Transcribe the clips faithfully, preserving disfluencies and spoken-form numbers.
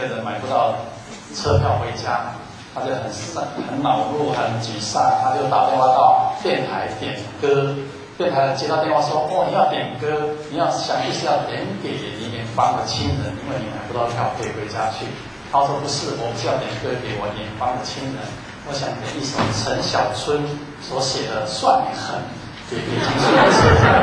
个人买不到车票回家，他就很很恼怒、很沮丧，他就打电话到电台点歌。电台接到电话说：“哦，你要点歌，你要想必是要点给你远方的亲人，因为你买不到票可以回家去。”他说：“不是，我是要点歌给我远方的亲人。我想点一首陈小春所写的《算你狠》给北京市的市长。”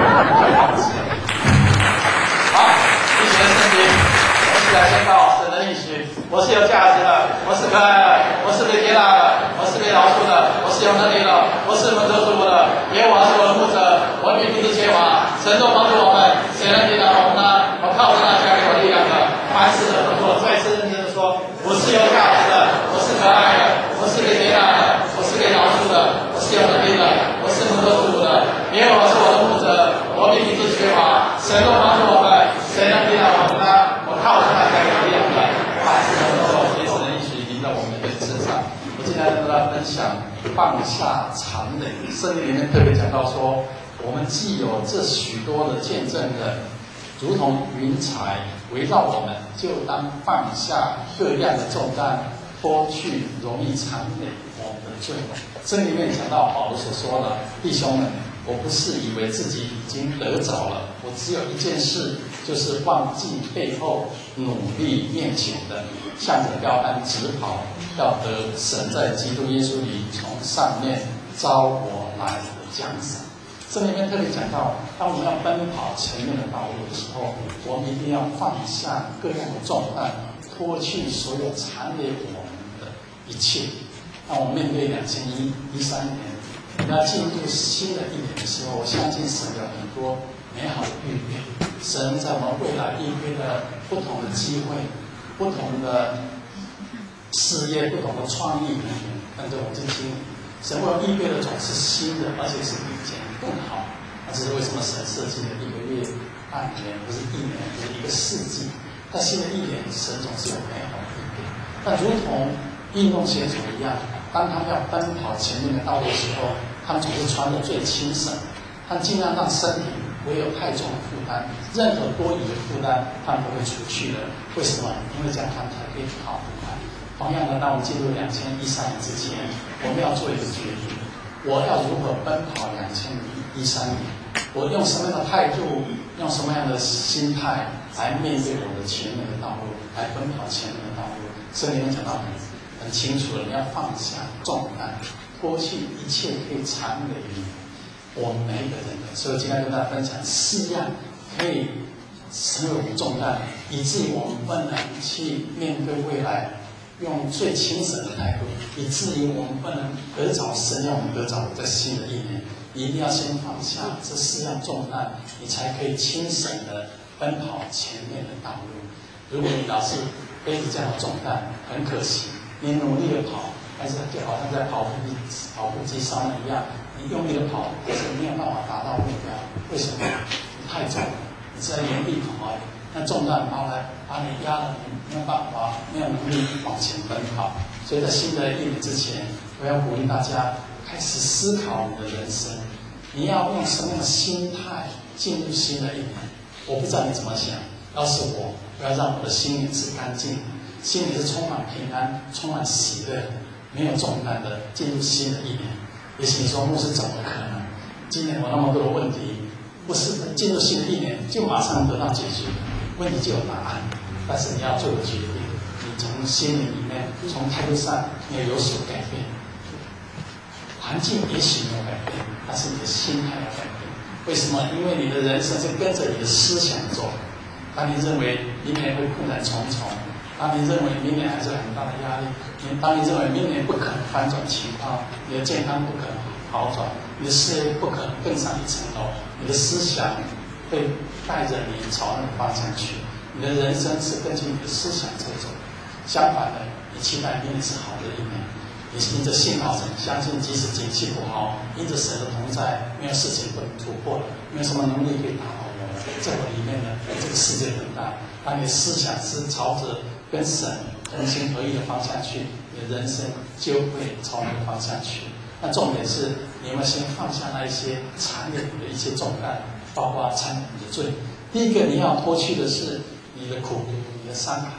好，一学圣经，我是来宣告神的应许。我是有价值的，我是可爱的，我是被接纳的，我是被饶恕的，我是有能力的，我是蒙得祝福的。耶和华是我的牧者，我必不致缺乏。神都帮助我们，谁能抵挡我们呢？我靠着那加给我力量的，凡事都能做。再次认真的说，我是有价值的，我是可爱的，我是被接纳的，我是被饶恕的，我是有能力的，我是蒙得祝福的。耶和华是我的牧者，我必不致缺乏。神都帮助我们，谁能抵挡我们呢？我靠着那加给我力量的，凡事都能做。随时的应许临到我们的身上。我今天跟大家分享放下常累。圣经里面特别讲到说，我们既有这许多的见证人，如同云彩围绕我们，就当放下各样的重担，脱去容易缠累我们的罪。圣经里面讲到保罗所说的：“弟兄们，我不是以为自己已经得着了，我只有一件事，就是忘记背后，努力面前的，向着标杆直跑，要得神在基督耶稣里从上面招我来的奖赏。”这里面特别讲到，当我们要奔跑前面的道路的时候，我们一定要放下各样的重担，脱去所有缠累我们的一切。当我们面对两千一三年，我们要进入新的一年的时候，我相信神有很多美好的预备。神在我们未来预备了不同的机会，不同的事业，不同的创意能力跟着我们进行。神为我预备的总是新的，而且是比以前更好。那这是为什么神设计了一个月、半年，不是一年，不是一个世纪。在新的一年，神总是有美好的预备。但如同运动选手一样，当他们要奔跑前面的道路的时候，他们总是穿的最轻省，他们尽量让身体不会有太重的负担，任何多余的负担他们都会除去的。为什么？因为这样他们才可以跑得快。同样的，当我们进入两千一三年之前，我们要做一个决定：我要如何奔跑两千一三年？我用什么样的态度，用什么样的心态来面对我的前面的道路，来奔跑前面的道路？圣经里面讲到很很清楚了，你要放下重担，脱去一切可以缠累你我们每一个人的。所以今天跟大家分享四样可以成为我们重担，以至于我们不能去面对未来。用最轻省的态度，以至于我们不能得着神让我们得着在新的一年。你一定要先放下这四样重担，你才可以轻省的奔跑前面的道路。如果你老是背着这样的重担，很可惜，你努力的跑，但是就好像在跑步机跑步机上面一样，你用力的跑，可是没有办法达到目标。为什么？你太重了，你是在原地跑而已。那重担把来把你压了，你没有办法，没有能力往前奔跑。所以在新的一年之前，我要鼓励大家开始思考你的人生，你要用什么样的心态进入新的一年？我不知道你怎么想，要是我，我要让我的心里是干净的，心里是充满平安、充满喜乐的，没有重担的进入新的一年。也许你说，牧师怎么可能？今年我那么多的问题，不是进入新的一年就马上得到解决。问题就有答案，但是你要做个决定，你从心灵里面，从态度上你要有所改变。环境也许没有改变，但是你的心态要改变。为什么？因为你的人生是跟着你的思想走。当你认为明年会困难重重，当你认为明年还是很大的压力，当你认为明年不可能翻转情况，你的健康不可能好转，你的事业不可能更上一层楼，你的思想会带着你朝那个方向去，你的人生是根据你的思想在走。相反的，你期待明年是好的一年，你因着信靠神，相信即使景气不好，因着神的同在，没有事情不能突破的，没有什么能力可以打倒我们。在我里面呢，这个世界很大。当你的思想是朝着跟神同心合一的方向去，你的人生就会朝那个方向去。那重点是，你们先放下那一些缠累你的一些重担。包括缠累你的罪。第一个你要脱去的是你的苦毒、你的伤害。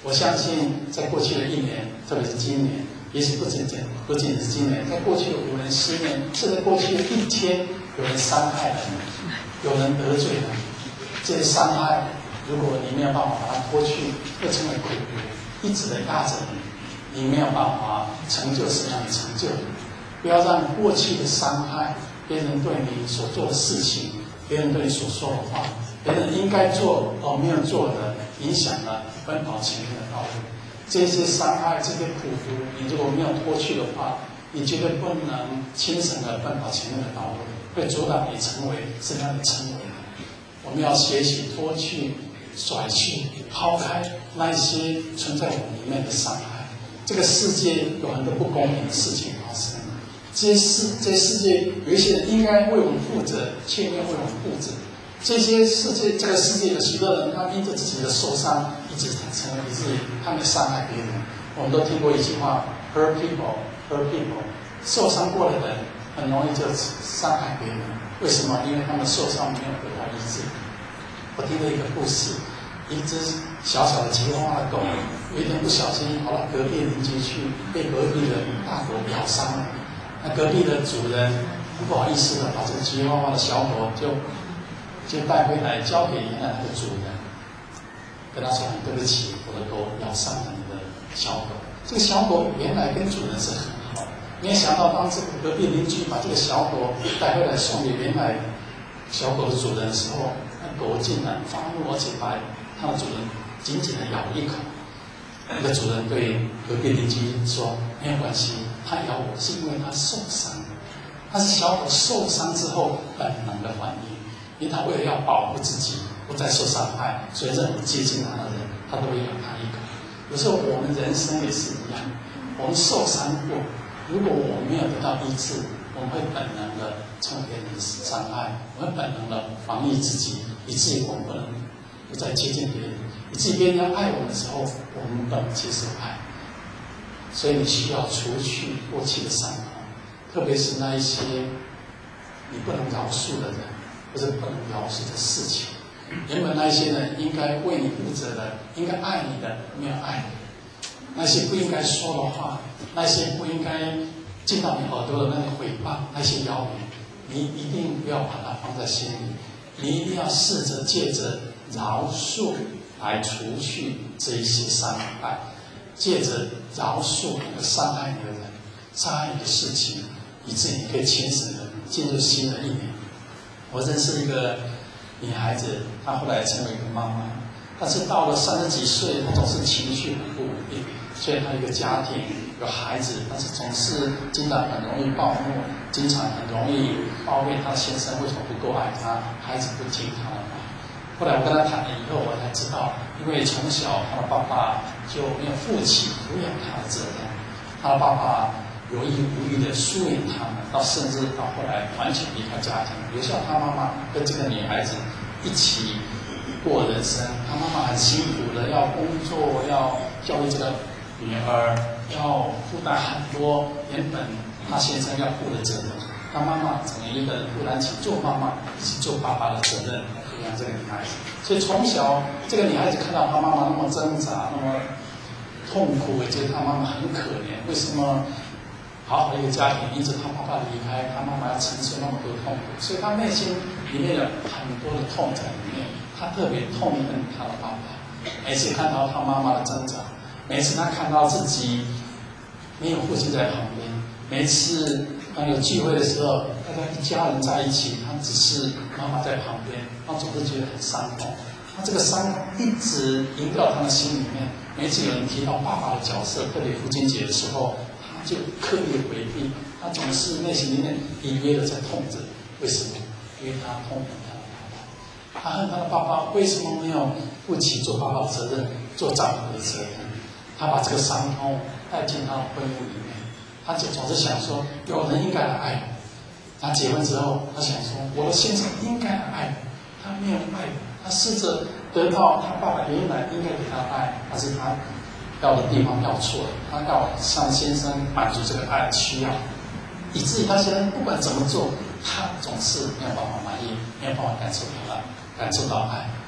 我相信在过去的一年，特别是今年，也许不仅仅不仅是今年，在过去的五年、十年，甚至过去的一天，有人伤害了你，有人得罪了你，这些伤害，如果你没有办法把它脱去，会成为苦毒，一直的压着你，你没有办法成就什么样的成就。不要让过去的伤害，别人对你所做的事情，别人对你所说的话，别人应该做而没有做的，影响了奔跑前面的道路。这些伤害，这些苦毒，你如果没有脱去的话，你绝对不能轻省的奔跑前面的道路，会阻挡你成为这样的成为人。我们要学习脱去、甩去、抛开那一些存在我们里面的伤害。这个世界有很多不公平的事情发生，这些世这些世界有一些人应该为我们负责，却没有为我们负责。这些世界，这个世界有许多人，他因着自己的受伤，一直成为以至于他们伤害别人。我们都听过一句话 ：“hurt people, hurt people。”受伤过的人很容易就伤害别人。为什么？因为他们受伤没有得到医治。我听了一个故事，一只小小的吉娃娃的狗，有一天不小心跑到隔壁邻居去，被隔壁的大狗咬伤了。那隔壁的主人不好意思的把这个吉娃娃的小狗就。就带回来交给原来的主人，跟他说：“对不起，我的狗咬伤了你的小狗。”这个小狗原来跟主人是很好，没想到当这个隔壁邻居把这个小狗带回来送给原来小狗的主人的时候，那狗竟然发怒，而且把它的主人紧紧的咬了一口。那个主人对隔壁邻居说：“没有关系，它咬我是因为它受伤了，它是小狗受伤之后本能的反应。”因为他为了要保护自己不再受伤害，所以任何接近他的人，他都会咬他一口。有时候我们人生也是一样，我们受伤过，如果我们没有得到医治，我们会本能的受别人的伤害，我们本能的防御自己，以至于我们不能不再接近别人，以至于别人要爱我们的时候，我们不能接受爱。所以你需要除去过去的伤害，特别是那一些你不能饶恕的人。或者不能饶恕的事情，原本那些人应该为你负责的，应该爱你的，没有爱你；那些不应该说的话，那些不应该进到你耳朵的那个诽谤，那些谣言，你一定不要把它放在心里，你一定要试着借着饶恕来除去这一些伤害，借着饶恕那个伤害你的人、伤害你的事情，以至于你可以轻省的进入新的一年。我认识一个女孩子，她后来成为一个妈妈，但是到了三十几岁，她总是情绪很不稳定。虽然她有一个家庭，有孩子，但是总是经常很容易暴怒，经常很容易抱怨她先生为什么不够爱她，孩子不听她的话。后来我跟她谈了以后，我才知道，因为从小她的爸爸就没有负起抚养她的责任，她的爸爸有意无意的疏远他们，到甚至到后来完全离开家庭，留下他妈妈跟这个女孩子一起过人生。他妈妈很辛苦的要工作，要教育这个女儿，要负担很多原本他先生要负的责任。他妈妈只能一个人负担起做妈妈以及做爸爸的责任，来抚养这个女孩子。所以从小这个女孩子看到她妈妈那么挣扎，那么痛苦，也觉得她妈妈很可怜。为什么？好好的一个家庭，因此他爸爸离开，他妈妈要承受那么多痛苦，所以他内心里面有很多的痛在里面。他特别痛恨他的爸爸，每次看到他妈妈的挣扎，每次他看到自己没有父亲在旁边，每次当有聚会的时候，大家一家人在一起，他只是妈妈在旁边，他总是觉得很伤痛。他这个伤痛一直萦绕他的心里面。每次有人提到爸爸的角色，特别父亲节的时候，就刻意的回避，他总是内心里面隐约的在痛着。为什么？因为他痛恨他的爸爸，他恨他的爸爸为什么没有负起做爸爸的责任，做丈夫的责任？他把这个伤痛带进他的婚姻里面，他就总是想说，有人应该来爱我。他结婚之后，他想说，我的先生应该来爱我，他没有爱我，他试着得到他爸爸原来应该给他的爱，但是他要的地方要错了，他要向先生满足这个爱的需要，以至于他先生不管怎么做，他总是没有办法满意，没有办法感受到爱，感受到爱。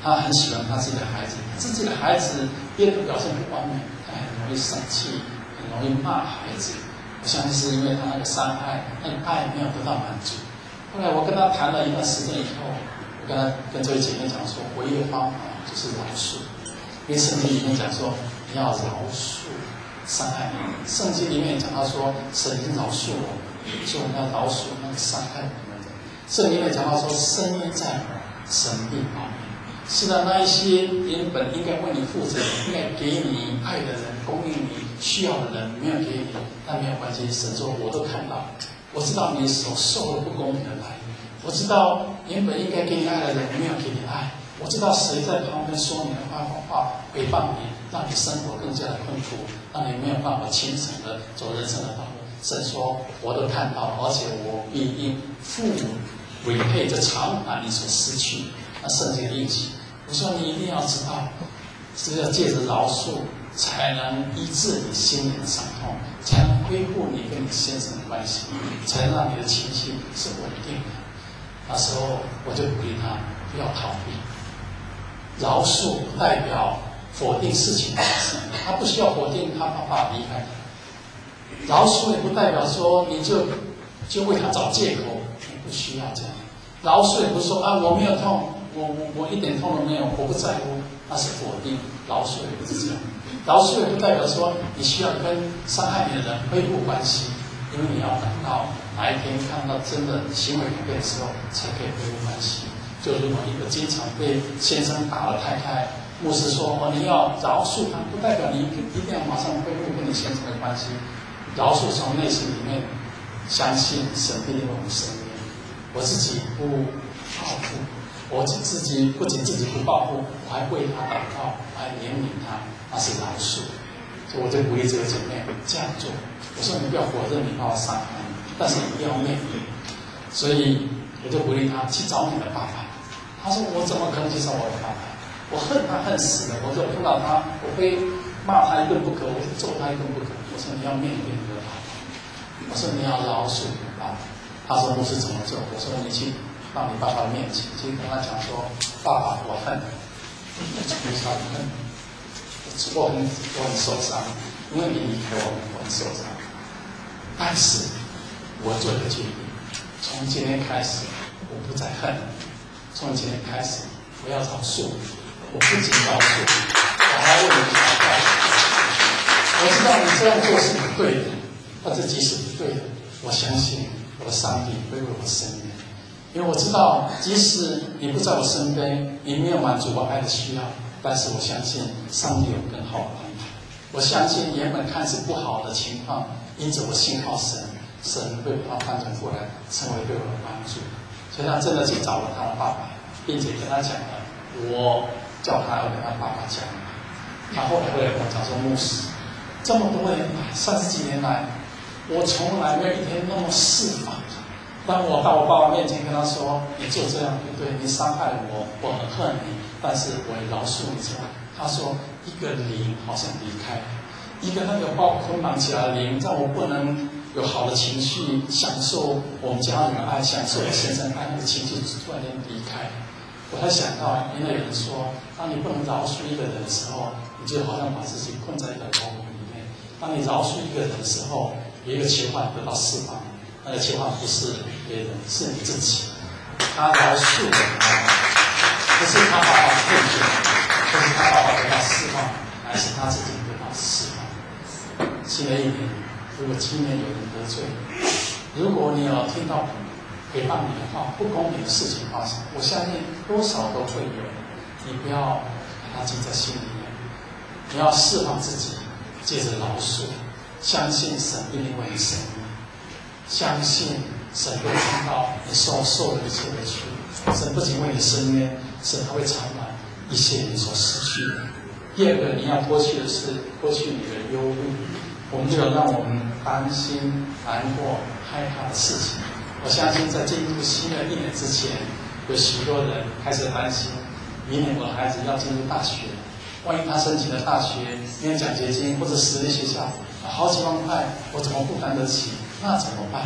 他很喜欢他自己的孩子，自己的孩子别的表现不完美，他很容易生气，很容易骂孩子。我相信是因为他那个伤害，那个爱没有得到满足。后来我跟他谈了一段时间以后，我跟他跟这位姐妹讲说，唯一的方法就是饶恕。因为圣经里面讲说，你要饶恕伤害你。圣经里面讲到说，神已经饶恕我们，所以我们要饶恕那个伤害我们的人。圣经里面讲到说，深渊在我，神必保佑。是的，那一些原本应该为你负责、应该给你爱的人、供应你需要的人，没有给你，但没有关系。神说，我都看到，我知道你所受的不公平的来，我知道原本应该给你爱的人没有给你爱，我知道谁在旁边说你的坏话、诽谤你，让你生活更加的困苦，让你没有办法清醒的走人生的道路。神说，我都看到，而且我必因父母违背这偿还你所失去。那圣经的应许，我说你一定要知道，只有借着饶恕，才能医治你心灵的伤痛，才能恢复你跟你先生的关系，才能让你的情绪是稳定的。那时候我就鼓励他不要逃避，饶恕不代表否定事情发生，他不需要否定他爸爸离开他。饶恕也不代表说你就就为他找借口，你不需要这样。饶恕也不是说啊我没有痛。我我我一点痛都没有，我不在乎，那是否定。饶恕也不是这样，饶恕也不代表说你需要跟伤害你的人恢复关系，因为你要等到哪一天看到真的行为改变的时候，才可以恢复关系。就如果一个经常被先生打了太太，牧师说哦你要饶恕他，不代表你一定要马上恢复跟你先生的关系。饶恕从内心里面相信神必定为我们伸冤。我自己不报复。我自己不仅自己不报复，我还为他祷告，我还怜悯他，那是饶恕。所以我就鼓励这个姐妹这样做。我说你不要否认你爸爸伤害你，但是你不要面对。所以我就鼓励他去找你的爸爸。他说我怎么可能去找我的爸爸？我恨他恨死了。我就碰到他，我非骂他一顿不可，我非揍他一顿不可。我说你要面对你的爸爸。我说你要饶恕你的爸爸。他说牧师怎么做？我说你去。到你爸爸的面前，去跟他讲说：“爸爸，我恨你，我从小恨你，我很我很受伤，因为你离开我，我很受伤。但是，我做一个决定，从今天开始，我不再恨你。从今天开始，我要饶恕你。我不仅饶恕你，我还为你祷告。我知道你这样做是不对的，但是即使不对的，我相信我的上帝会为我伸冤。”因为我知道，即使你不在我身边，你没有满足我爱的需要，但是我相信上帝有更好的安排。我相信原本看似不好的情况，因着我信靠神，神会把它翻转过来，成为对我的帮助。所以他真的去找了他的爸爸，并且跟他讲了，我叫他要跟他爸爸讲。他后来会来跟我讲说，牧师，这么多年来，三十几年来，我从来没有一天那么释放。当我到我爸爸面前跟他说：“你做这样不对，你伤害我，我很恨你，但是我也饶恕你。”之后，他说：“一个灵好像离开，一个那个把我捆绑起来的灵，让我不能有好的情绪，享受我们家人的爱，享受我先生爱，那个情绪突然间离开。”我才想到，因为有人说，当你不能饶恕一个人的时候，你就好像把自己困在一个牢笼里面；当你饶恕一个人的时候，有一个囚犯得到释放。那个情况不是别人，是你自己。他饶恕了他，不是他爸爸骗去，不是他爸爸得到释放，还是他自己得到释放。新的一年，如果今年有人得罪，如果你有听到诽谤你的话、不公平的事情发生，我相信多少都会有。你不要把它记在心里面，你要释放自己，借着饶恕，相信神必定为你伸冤。相信神会看到你所受的一切委屈，神不仅为你伸冤，神还会偿还一些你所失去的。第二个，你要脱去的是脱去你的忧虑，我们就要让我们担心、难过、害怕的事情。我相信在进入新的一年之前，有许多人开始担心，明年我的孩子要进入大学，万一他申请了大学没有奖学金或者私立学校，好几万块我怎么负担得起？那怎么办？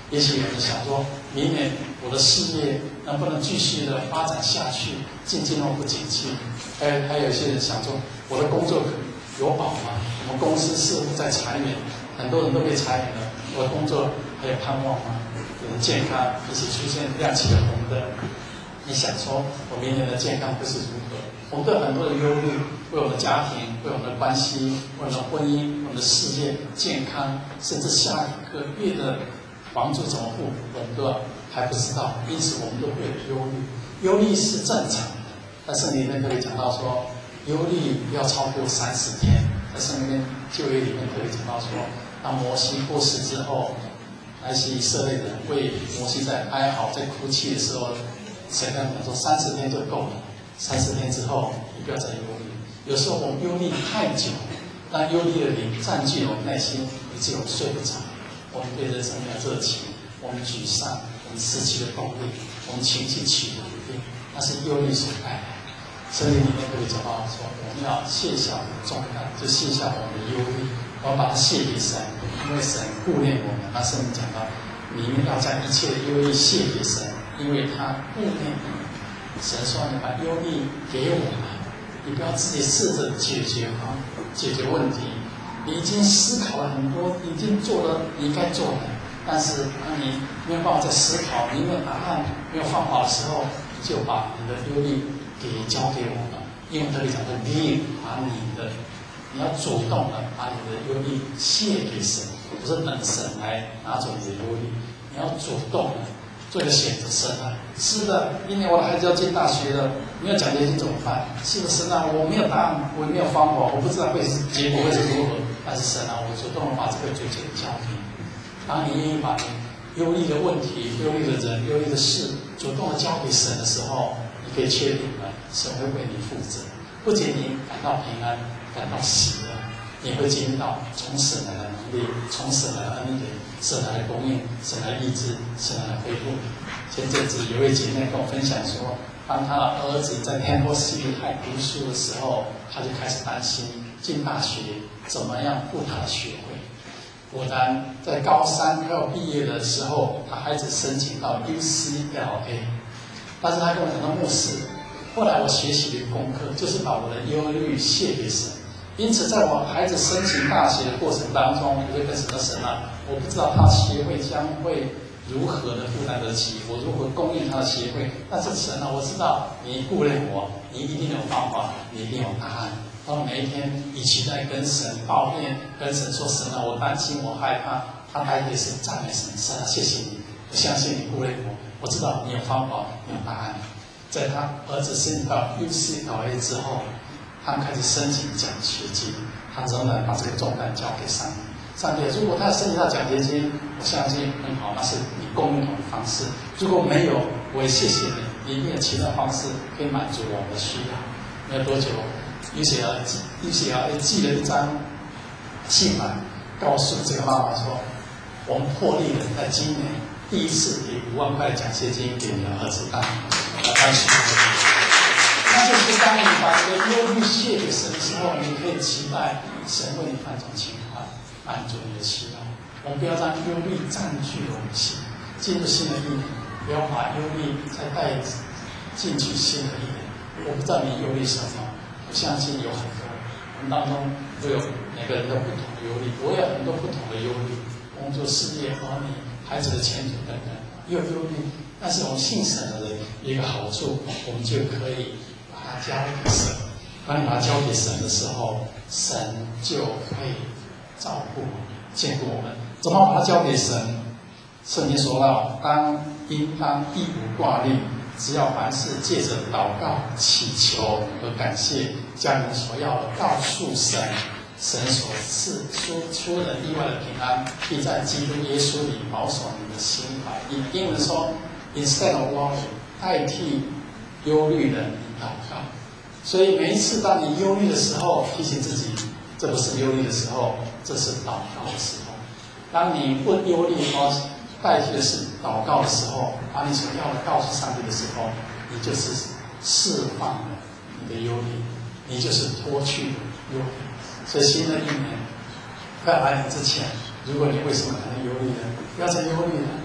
也许有人想说，明年我的事业能不能继续的发展下去？经济那么不景气，还有还有一些人想说，我的工作有保吗？我们公司似乎在裁员，很多人都被裁员了，我的工作还有盼望吗？我的健康一起出现亮起的红灯，你想说，我明年的健康会是如何？我们都有很多的忧虑，为我们的家庭，为我们的关系，为我们的婚姻，我们的事业、健康，甚至下一个月的房租怎么付，我们都还不知道，因此我们都会有忧虑。忧虑是正常的，在圣经里面可以讲到说，忧虑不要超过三十天。在圣经里面旧约里面可以讲到说，当摩西过世之后，那些以色列人为摩西在哀嚎、在哭泣的时候，神跟他们说，三十天就够了。三十天之后，你不要再忧虑。有时候我们忧虑太久，当忧虑的灵占据了我们内心，以致我们睡不着。我们对人生没有热情，我们沮丧，我们失去了动力，我们情绪起伏不定，那是忧虑所带来的。圣经里面可以讲到说，我们要卸下我们的重担，就卸下我们的忧虑，我们把它卸给神，因为神顾念我们。那圣经讲到，你们要将一切的忧虑卸给神，因为他顾念你。神说，你把忧虑给我们，你不要自己试着解决啊，解决问题。你已经思考了很多，已经做了你该做的，但是当你没有办法再思考，你没有答案、没有方法的时候，你就把你的忧虑给交给我们。因为这里讲的，你把你的，你要主动的把你的忧虑卸给神，不是等神来拿走你的忧虑，你要主动的做一个选择。神啊，是的，明年我的孩子要进大学了，没有奖学金怎么办？是的，神啊，我没有答案，我没有方法，我不知道会是结果会是如何。但是神啊，我主动的把这个决定交给你。当你愿意把你忧虑的问题、忧虑的人、忧虑的事，主动的交给神的时候，你可以确定了，神会为你负责。不仅你感到平安、感到喜乐，你会经历到从神来的能力、从神来的恩典、神来的供应、神来的医治、神来的恢复。前阵子有位姐妹跟我分享说，当她的儿子在天波西里海读书的时候，她就开始担心进大学怎么样付他的学费。果然，在高三快要毕业的时候，他孩子申请到 U C L A， 但是他跟我讲到牧师，后来我学习的功课就是把我的忧虑卸给神。因此，在我孩子申请大学的过程当中，我就跟神说：神啊，我不知道他学费将会如何的负担得起，我如何供应他的学费。但是神啊，我知道你顾念我，你一定有方法，你一定有答案。然后每一天，与其在跟神抱怨、跟神说神啊，我担心，我害怕，他还也是赞美神，神啊，谢谢你，我相信你顾念我，我知道你有方法，你有答案。在他儿子申请到 U C L A 之后，他开始申请奖学金，他仍然把这个重担交给上帝。上帝，如果他申请到奖学金，我相信很好，那是你供应我的方式。如果没有，我也谢谢你，你一定有其他方式可以满足我的需要。没有多久。U C L A，U C L A 寄了一张信来，告诉这个妈妈说：“我们破例的在今年第一次给五万块奖学金给你的儿子当当学费。”那就是当你把这个忧虑卸给神的时候，你可以期待神为你换种情况，满足你的期望。我们不要让忧虑占据了我们的心。进入新的一年，不要把忧虑再带进去新的一年。我不知道你忧虑什么。我相信有很多，我们当中都有每个人都不同的忧虑，我有很多不同的忧虑，工作、事业、儿女、孩子的前途等等，也有忧虑。但是我们信神的人有一个好处，我们就可以把它交给神。当你把它交给神的时候，神就会照顾我们、眷顾我们。怎么把它交给神？圣经说到，当应当一无挂虑。只要凡事借着祷告、祈求和感谢，将你所要的告诉神，神所赐出出人意外的平安，必在基督耶稣里保守你的心怀。英文说 ，instead of worry， 代替忧虑的祷告。所以每一次当你忧虑的时候，提醒自己，这不是忧虑的时候，这是祷告的时候。当你不忧虑哦。代替的是祷告的时候，把你所要的告诉上帝的时候，你就是释放了你的忧虑，你就是脱去了忧虑。所以新的一年快来临之前，如果你为什么可能忧虑呢？不要再忧虑了，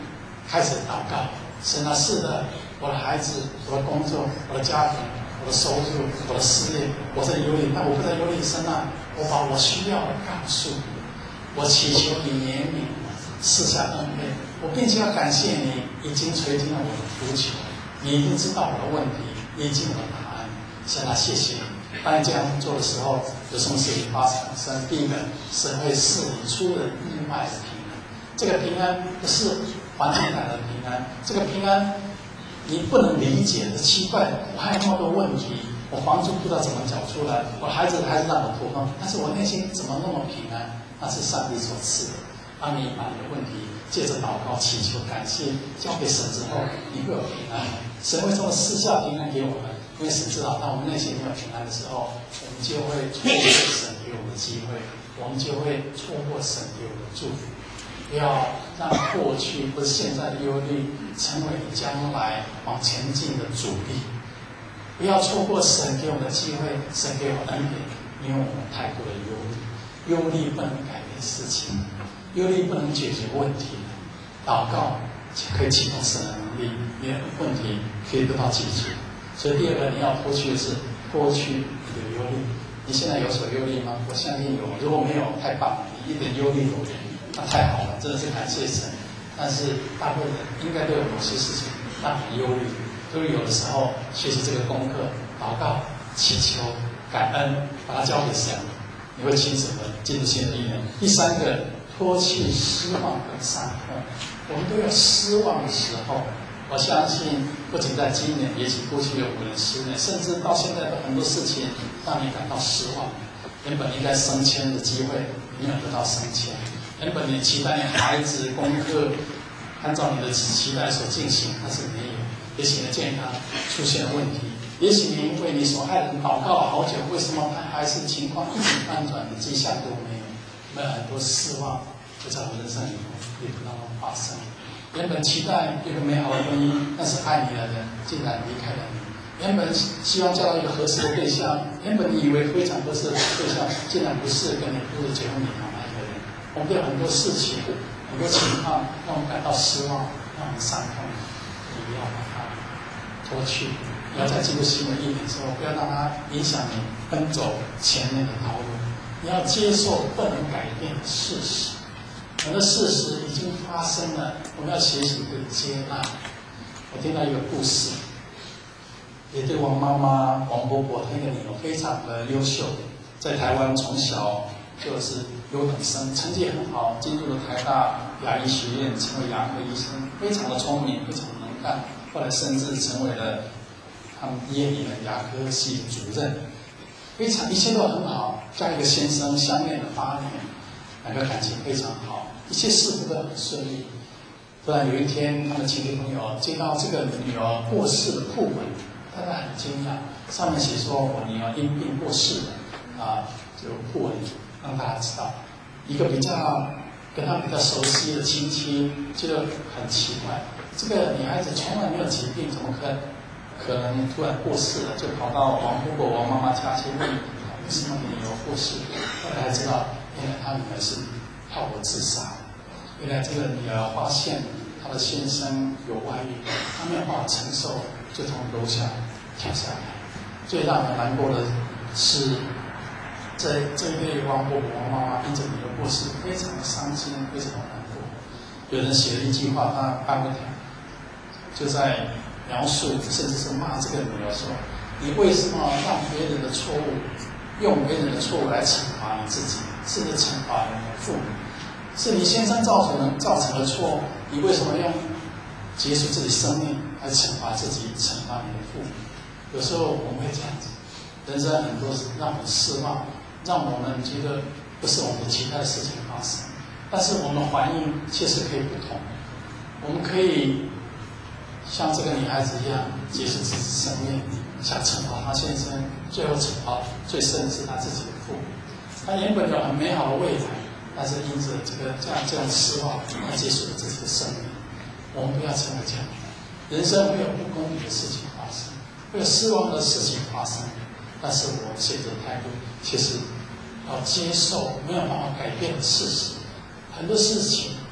开始祷告。神啊，是的，我的孩子，我的工作，我的家庭，我的收入，我的事业，我在忧虑，但我不在忧虑。神啊，我把我需要的告诉你，我祈求你怜悯，赐下恩惠。我并且要感谢你，已经垂听了我的呼求，你已经知道我的问题，你已经有了答案。神啊，谢谢你。当你这样做的时候，有什么事情发生？第一个，神会赐你出人意外的平安。这个平安不是环境带来的平安，这个平安你不能理解的，奇怪，我还有那么多问题，我房租不知道怎么缴出来，我孩子还是让我头痛，但是我内心怎么那么平安？那是上帝所赐的。当你把你的问题借着祷告、祈求、感谢交给神之后，你会有平安。神会这么赐下平安给我们，因为神知道，当我们内心没有平安的时候，我们就会错过神给我们的机会，我们就会错过神给我们的祝福。不要让过去或者现在的忧虑成为你将来往前进的阻力。不要错过神给我们的机会，神给我们恩典，因为我们太多的忧虑。忧虑不能改变事情，忧虑不能解决问题。祷告可以启动神的能力，你的问题可以得到解决。所以第二个你要脱去的是过去你的忧虑。你现在有所忧虑吗？我相信有，如果没有，太棒了，你一点忧虑都没有，那太好了，真的是感谢神。但是大部分人应该都有某些事情让你忧虑，忧虑有的时候学习这个功课，祷告、祈求、感恩，把它交给神，你会清楚的进入新的一年。第三个，脱去失望跟伤痛。我们都有失望的时候，我相信不仅在今年，也许过去有五年、十年，甚至到现在的很多事情让你感到失望。原本应该升迁的机会没有得到升迁，原本你期待你孩子功课按照你的期待所进行，但是没有。也许你的健康出现了问题，也许你为你所爱的人祷告了好久，为什么他还是情况一直翻转的迹象都没有？我们很多失望就在我们人生里头也不当中发生。原本期待一个美好的婚姻，但是爱你的人竟然离开了你。原本希望交到一个合适的对象，原本你以为非常合适的对象，竟然不是跟你不是结婚你好爱的人。我们对很多事情、很多情况让我们感到失望，让我们伤痛。你要把它脱去，你要在进入新的一年之后，不要让它影响你奔走前面的道路。你要接受不能改变的事实。很多事实已经发生了，我们要学习对接纳。我听到一个故事，也对王妈妈、王伯伯那个女儿非常的优秀，在台湾从小就是优等生，成绩很好，进入了台大牙医学院，成为牙科医生，非常的聪明，非常的能干。后来甚至成为了他们医院里的牙科系主任，非常一切都很好。加一个先生相恋了八年，两个感情非常好，一切事都很顺利。突然有一天，他的亲戚朋友接到这个女儿过世的讣文，大家很惊讶，上面写说我女儿因病过世了，啊，这个讣文让大家知道。一个比较跟他比较熟悉的亲戚觉得很奇怪，这个女孩子从来没有疾病，怎么可可能突然过世了？就跑到王伯伯、王妈妈家去问为什么女儿过世，后来才知道，原来她女儿是跳楼自杀。原来这个女儿发现她的先生有外遇，她没有办法承受，就从楼下跳下来。最让人难过的是，这这位王伯伯、王妈妈因着女儿过世，非常的伤心，非常的难过。有人写了一句话，他安慰她，就在描述，甚至是骂这个女儿说：“你为什么让别人的错误，用别人的错误来惩罚你自己，甚至惩罚你的父母？是你先生造成的造成的错，你为什么用结束自己生命来惩罚自己，惩罚你的父母？”有时候我们会这样子，人生很多让我们失望，让我们觉得不是我们期待的事情发生，但是我们的反应确实可以不同。我们可以像这个女孩子一样结束自己生命，想惩罚她先生，最后惩罚最深的是她自己的父母。她原本有很美好的未来，但是因着这个这样这样失望，而结束了自己的生命。我们不要成为这样，人生会有不公平的事情发生，会有失望的事情发生，但是我选择态度却是要接受没有办法改变的事实。很多事情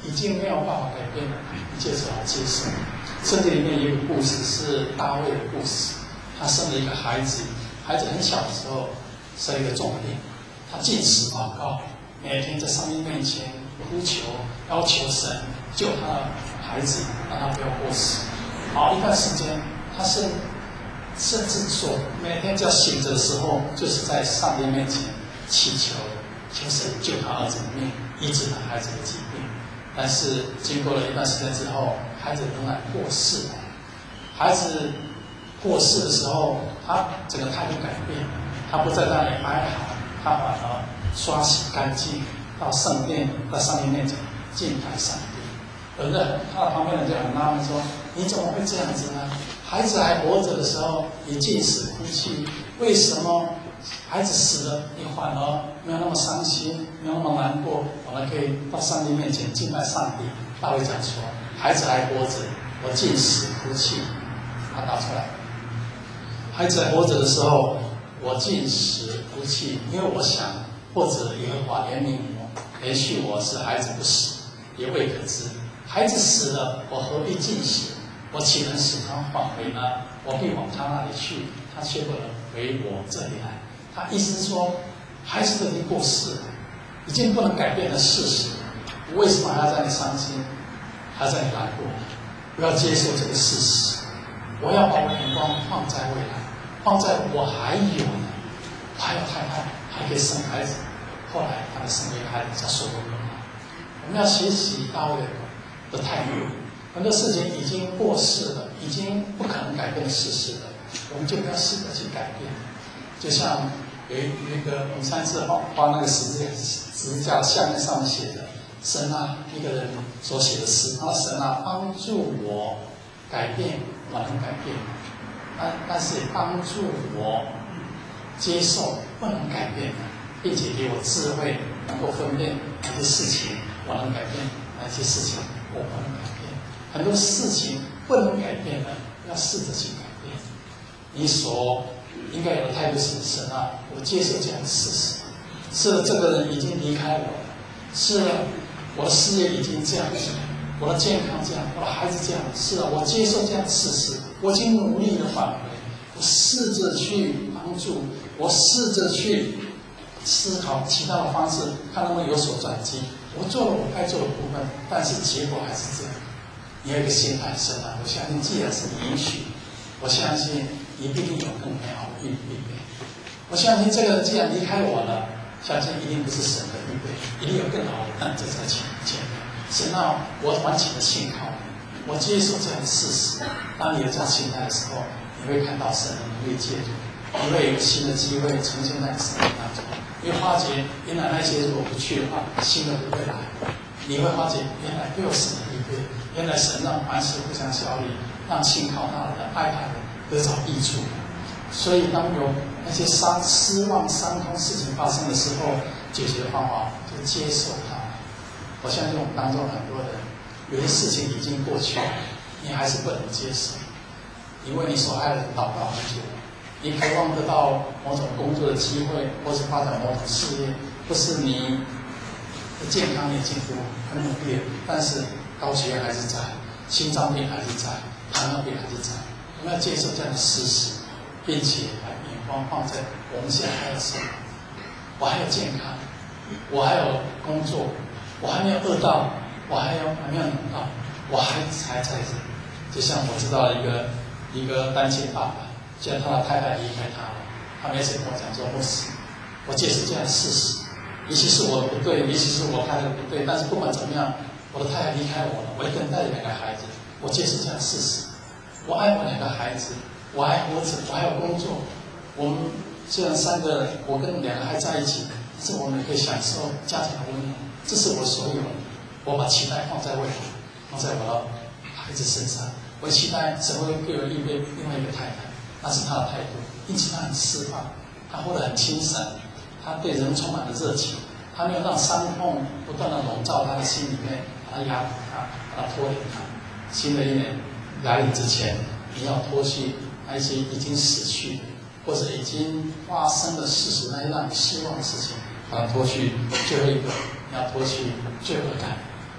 已经没有办法改变了，你就只好接受。圣经里面有一个故事是大卫的故事，他生了一个孩子，孩子很小的时候生一个重病，他禁食祷告，每天在上帝面前呼求，要求神救他的孩子，让他不要过世。好一段时间，他甚甚至说，每天只要醒着的时候，就是在上帝面前祈求，求神救他儿子的命，医治他孩子的疾病。但是经过了一段时间之后，孩子仍然过世了。孩子过世的时候，他整个态度改变，他不在那里哀嚎，他反而刷洗干净，到圣殿，到上帝面前敬拜上帝。而人，他的旁边人就很纳闷说：“你怎么会这样子呢？孩子还活着的时候，你禁食哭泣，为什么孩子死了，你反而没有那么伤心，没有那么难过，反而可以到上帝面前敬拜上帝？”大卫讲说：“孩子还活着，我禁食哭泣。”他打出来，孩子还活着的时候，我禁食哭泣，因为我想，或者耶和华怜悯我，怜恤我，使孩子不死，也未可知。孩子死了，我何必禁食？我岂能使他返回呢？我必往他那里去，他却不能回我这里来。他意思是说，孩子都已经过世了，已经不能改变的事实，我为什么还要让你伤心，还要让你难过？不要接受这个事实。我要把我的眼光放在未来，放在我还有呢，我还有太太，还可以生孩子。后来他们生了一个孩子叫所罗门。我们要学习大卫的态度。很多事情已经过世了，已经不可能改变的事实了，我们就不要试着去改变。就像有一有一个我们上次画画那个十字架，十字架下面上面写的“神啊”，一个人所写的诗，他说：“神啊，帮助我改变，我能改变；但但是也帮助我接受不能改变的，并且给我智慧，能够分辨哪些事情我能改变，哪些事情我不能改变。很多事情不能改变的，要试着去改变。你所应该有的态度是：神啊，我接受这样的事实。是的，这个人已经离开我了；是的，我的事业已经这样子，我的健康这样，我的孩子这样。是的，我接受这样的事实，我已经努力的挽回，我试着去帮助，我试着去思考其他的方式，看能不能有所转机。我做了我该做的部分，但是结果还是这样。你有一个心态，神啊，我相信既然是允许，我相信你必定有更美好的预备。我相信这个人既然离开我了，相信一定不是神的预备，一定有更好的人在这前前面。神啊，我完全的信靠你，我接受这样的事实。当你有这样心态的时候，你会看到神的能力介入，你会有新的机会呈现在你生命当中。你会发觉，原来那些如果不去的话，新的不会来。你会发觉，原来都有神的预备。原来神让凡事互相效力，让信靠他的、爱他的得着益处。所以，当有那些伤、失望、伤痛事情发生的时候，解决的方法就接受它。我相信我们当中很多人，有些事情已经过去了，你还是不能接受，因为你所爱的人祷告很久，你渴望得到某种工作的机会，或是发展某种事业，不是你的健康也进步很努力，但是高血压还是在，心脏病还是在，糖尿病还是在。我们要接受这样的事实，并且把眼光放在我们现在还有什么？我还有健康，我还有工作，我还没有饿到，我还有还没有冷到，我还还在这。就像我知道一个一个单亲爸爸，既然他的太太离开他了，他每次跟我讲说：“牧师，我接受这样的事实，也许是我的不对，也许是我太太的不对，但是不管怎么样。”我的太太离开我了，我一个人带着两个孩子，我接受这样的事实。我爱我两个孩子，我还活着，我还有工作。我们虽然三个人，我跟两个孩子在一起，但是我们也可以享受家庭的温暖。这是我所有的。我把期待放在未来，放在我的孩子身上。我期待神会给我预备另外一个太太，那是他的态度，因此他很释放，他活得很清神，他对人充满了热情。他没有让伤痛不断的笼罩他的心里面，把他压垮他，把他拖累他。新的一年来临之前，你要脱去那些已经死去或者已经发生的事实，那些让你失望的事情，把它脱去。最后一个，你要脱去罪恶感，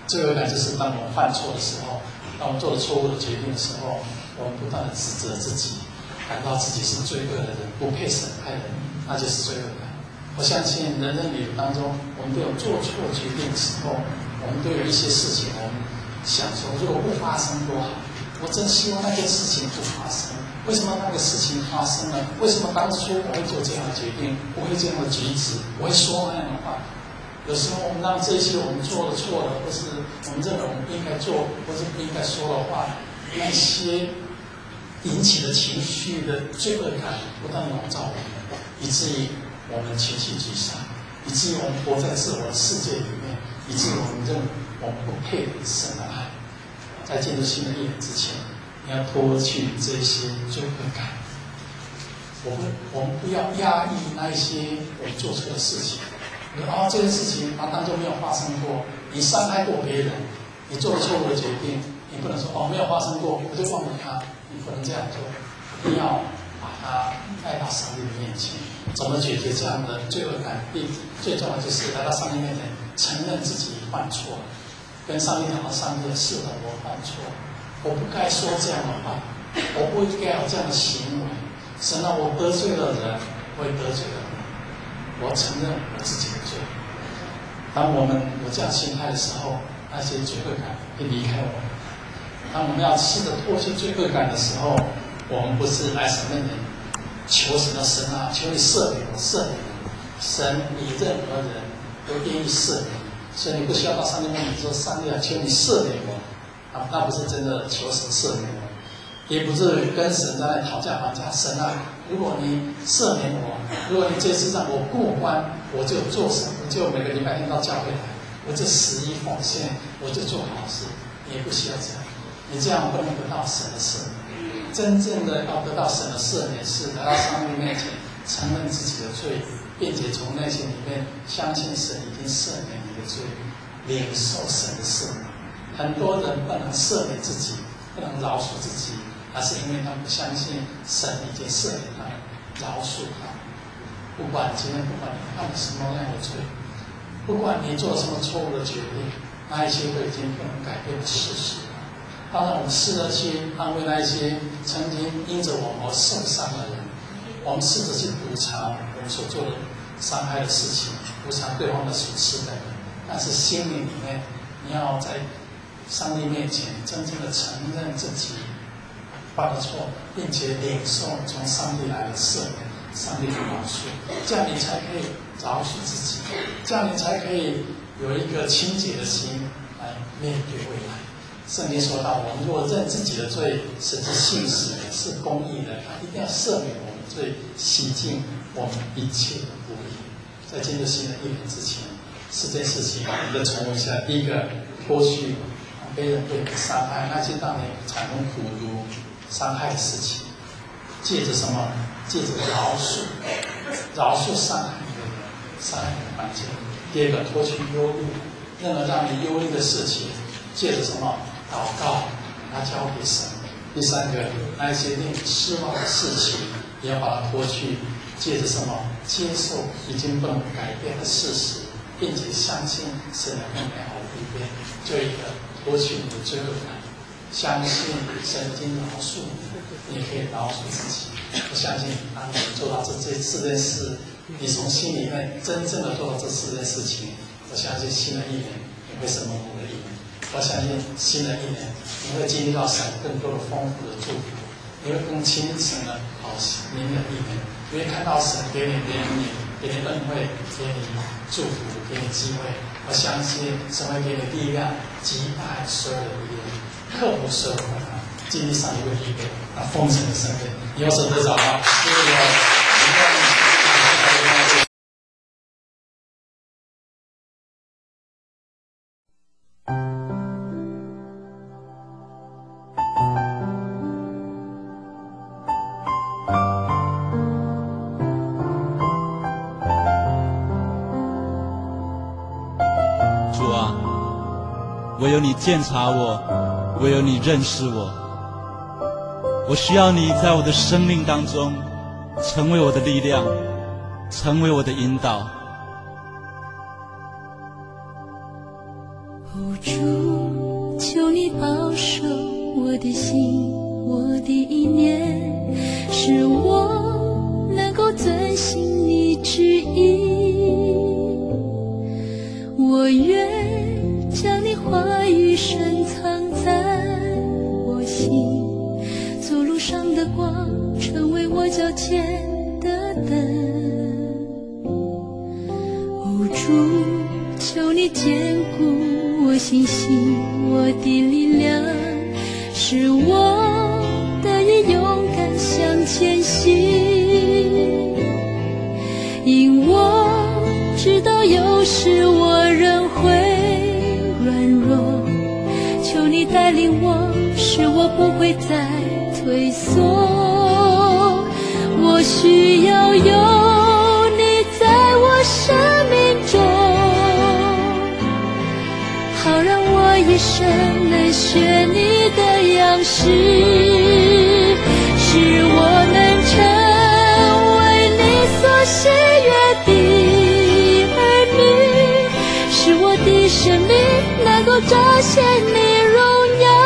罪恶感就是当我们犯错的时候，当我们做了错误的决定的时候，我们不断的指责自己，感到自己是罪恶的人，不配审判人，那就是罪恶感。我相信人生旅途当中，我们都有做错决定的时候，我们都有一些事情，我们想说，如果不发生多好，我真希望那件事情不发生。为什么那个事情发生了？为什么当初我会做这样的决定？我会这样的举止？我会说那样的话？有时候我们让这些我们做的错的，或是我们认为我们不应该做，或是不应该说的话，那些引起的情绪的罪恶感不断笼罩我们，以至于我们情绪沮丧，以至于我们活在自我的世界里面，以至于我们认为我们不配神的爱。在进入新的一年之前，你要脱去这些罪恶感。我们我们不要压抑那一些我们做错的事情。你说啊，这件事情啊当作没有发生过，你伤害过别人，你做了错误的决定，你不能说哦没有发生过，我就忘了它，你不能这样做，一定要把它带到上帝的面前。怎么解决这样的罪恶感？第最重要的就是来到上帝面前，承认自己犯错，跟上帝讲到上帝是的，我犯错，我不该说这样的话，我不应该有这样的行为。神啊，我得罪了人，我也得罪了你。我承认我自己的罪。当我们有这样心态的时候，那些罪恶感会离开我们。当我们要试着脱去罪恶感的时候，我们不是来神面前求神的神啊，求你赦免我，赦免我。神比任何人都愿意赦免你，所以你不需要到上帝面前说上帝啊，求你赦免我。啊，那不是真的求神赦免我。也不是跟神在那讨价还价，神啊，如果你赦免我，如果你这次让我过关，我就做什么，我就每个礼拜天到教会来，我就十一奉献，我就做好事。你也不需要这样，你这样不能得到神的赦免。真正的要得到神的赦免，是来到上帝面前，承认自己的罪，并且从内心里面相信神已经赦免你的罪，领受神的赦免。很多人不能赦免自己，不能饶恕自己。那是因为他们不相信神已经赦免他们，饶恕他们。不管今天，不管你犯了什么样的罪，不管你做了什么错误的决定，那一些都已经不能改变的事实了。当然，我们试着去安慰那一些曾经因着我们而受伤的人，我们试着去补偿我们所做的伤害的事情，补偿对方的损失等等。但是心灵里面，你要在上帝面前真正的承认自己犯了错，并且领受从上帝来的赦免，上帝的饶恕，这样你才可以饶恕自己，这样你才可以有一个清洁的心来面对未来。圣经说到，我们若认自己的罪，神是信实的，是公义的，他一定要赦免我们的罪，洗净我们一切的不义。在进入新的一年之前，四件事情我们再重温一下。第一个，脱去别人对你的伤害，那些让你产生苦毒伤害的事情，借着什么？借着饶恕，饶恕伤害你的人，伤害你的环境。第二个，脱去忧虑，任何让你忧虑的事情，借着什么？祷告，把它交给神。第三个，那一些令你失望的事情，也要把它脱去，借着什么？接受已经不能改变的事实，并且相信神的更美好的一边。就一个，脱去你的罪恶感。相信神已经饶恕你，你也可以饶恕自己。我相信，当你做到这这四件事，你从心里面真正的做到这四件事情，我相信新的一年你会是蒙福的一年。我相信新的一年你会经历到神更多的丰富的祝福，你会更亲神的好新的一年，你会看到神给你怜悯，给你恩惠，给你祝福，给你机会。我相信神会给你力量，击败所有的敌人，克服所有的困难，经历上一位一个那丰盛的生命。你有舍得找吗？因为我主啊，唯有你鉴察我，唯有你认识我。我需要你在我的生命当中成为我的力量，成为我的引导。 无主，求你保守我的心，我的意念，使我能够遵行你旨意。我愿将你话语深藏在我心，走路上的光，成为我脚前的灯。哦，主，求你坚固我信心，我的力量，使我得以勇敢向前行。因我知道有时我仍会软弱，求你带领我，使我不会再退缩。我需要有你在我生命中，好让我一生能学你的样式，使我能成为你所喜悦的儿女，使我的生命能够彰显你荣耀。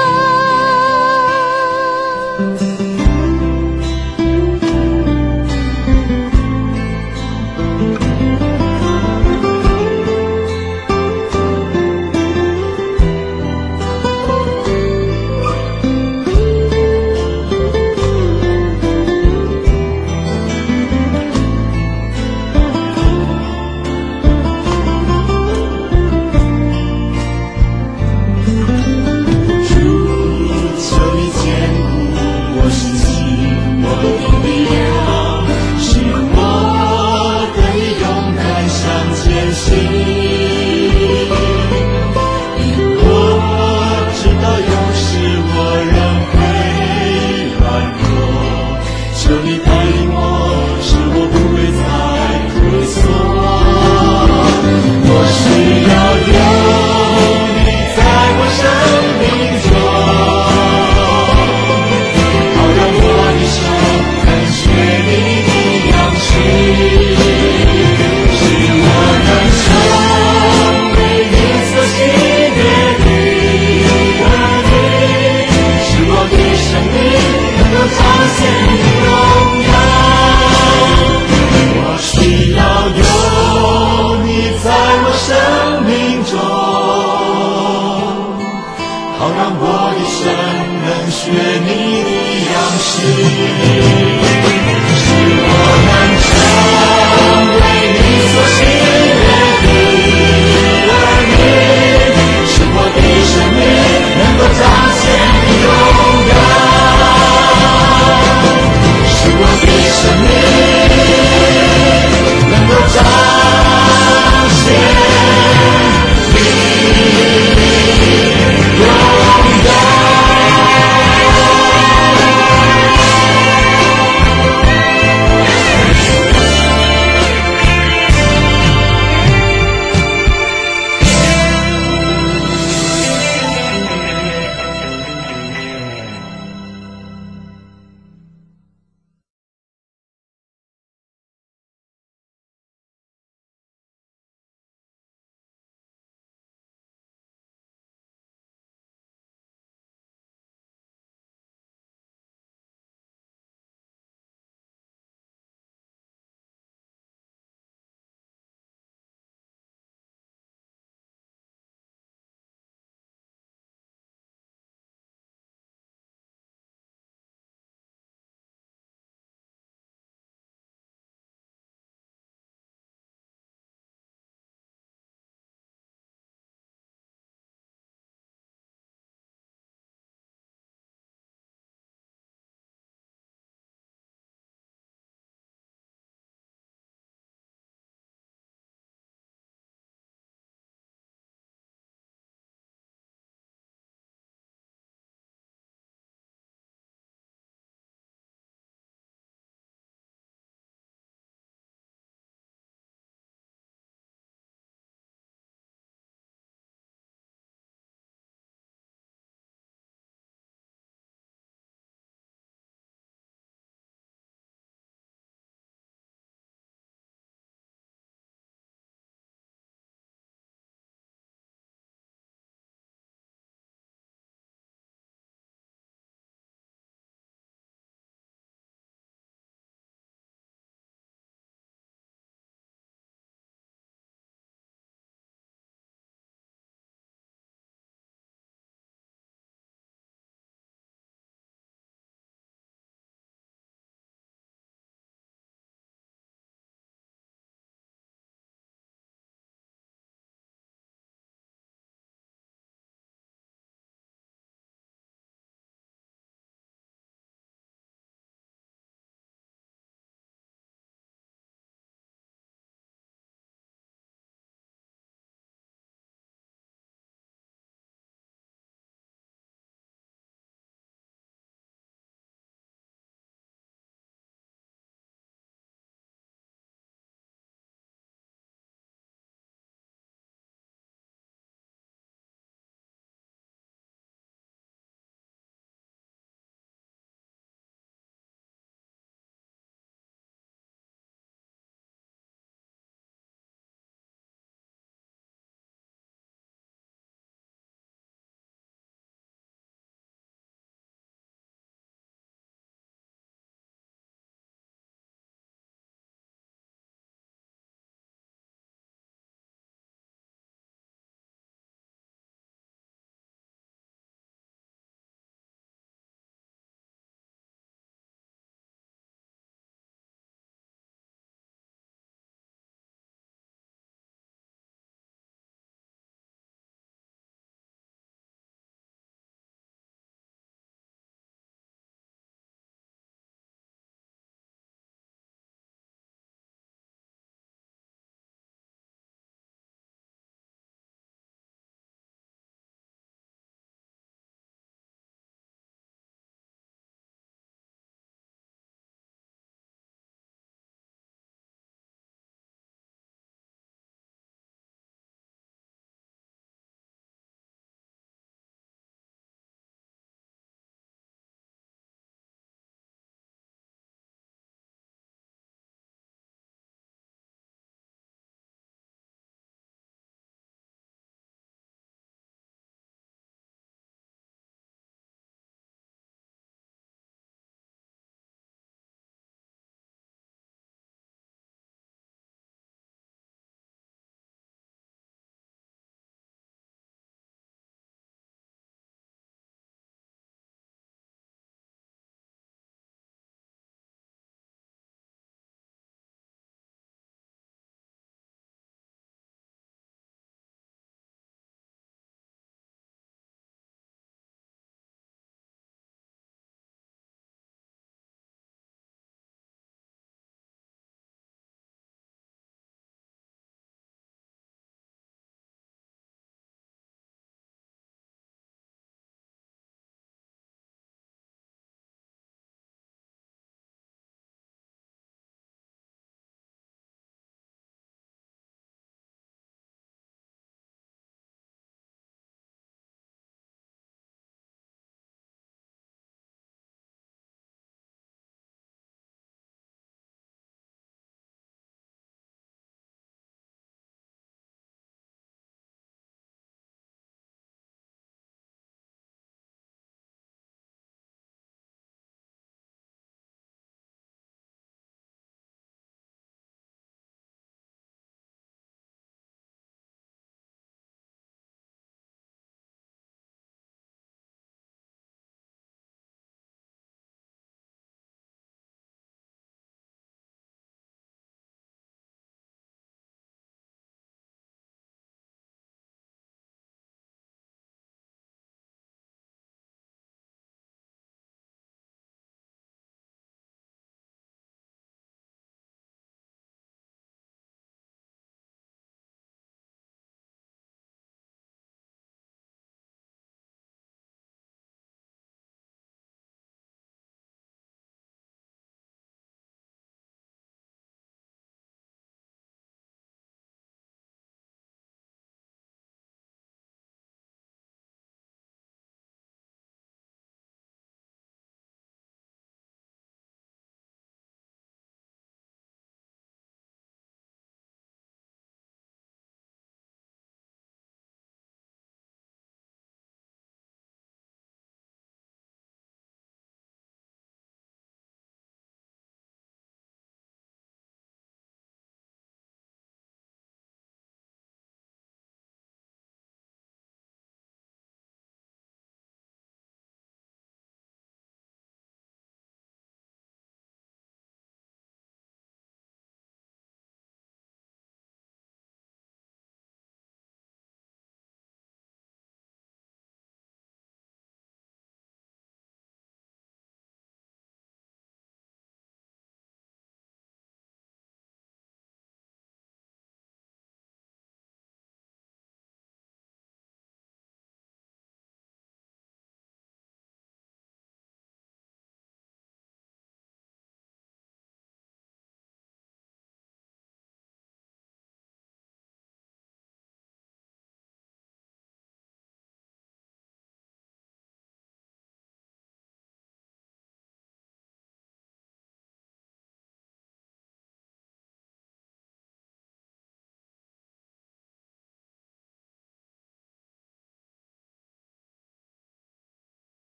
好让我一生能学你的样式。